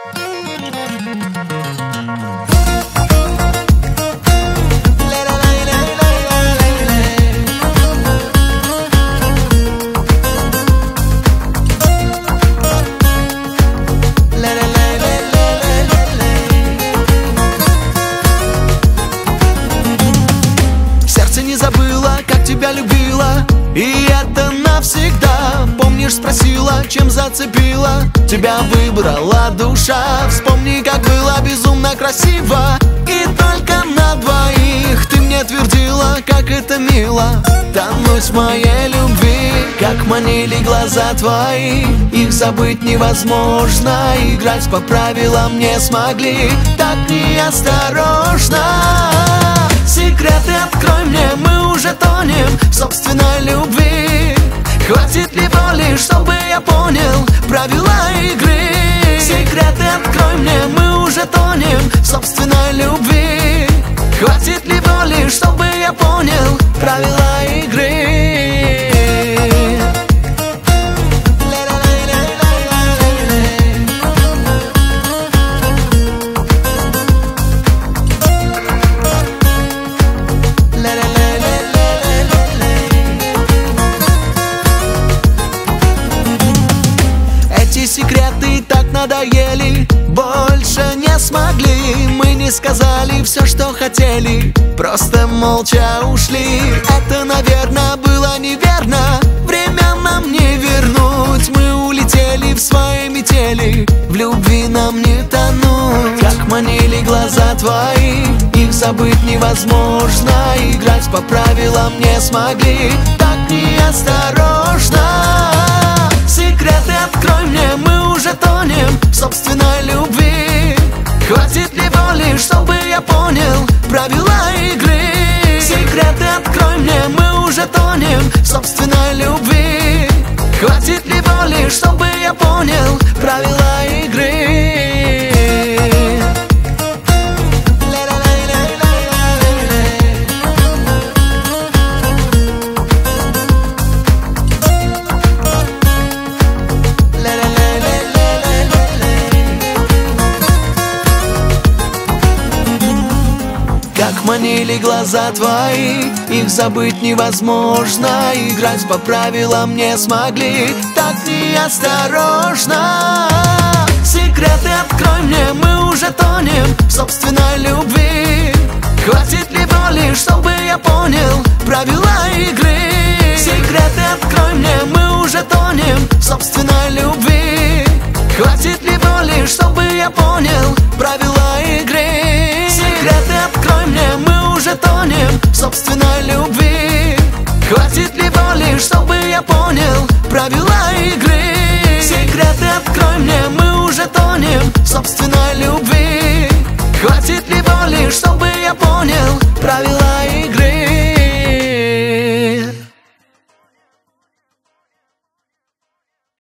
Сердце не забыло, как тебя любила, и это навсегда. Помнишь, спросила, чем зацепила, тебя выбрала душа. Вспомни, как было безумно красиво, и только на двоих. Ты мне твердила, как это мило тонуть в моей любви. Как манили глаза твои, их забыть невозможно. Играть по правилам не смогли, так неосторожно. Секреты открой мне, мы уже тонем в собственной любви. Хватит ли воли, чтобы я понял правила игры? Секреты открой мне, мы уже тонем в собственной любви. Хватит ли воли, чтобы я понял правила игры? Секреты так надоели, больше не смогли. Мы не сказали все, что хотели, просто молча ушли. Это, наверное, было неверно, время нам не вернуть. Мы улетели в свои метели, в любви нам не тонуть. Как манили глаза твои, их забыть невозможно. Играть по правилам не смогли, так неосторожно. Секреты открой мне, мы уже тонем в собственной любви. Хватит ли воли, чтобы я понял правила игры? Секреты открой мне, мы уже тонем в собственной любви. Хватит ли воли, чтобы я понял правила игры? Как манили глаза твои, их забыть невозможно. Играть по правилам не смогли, так неосторожно. Секреты открой мне, мы уже тонем в собственной любви. Хватит ли воли, чтобы я понял правила игры? Секреты открой мне, мы уже тонем в собственной любви. Хватит ли воли, чтобы я понял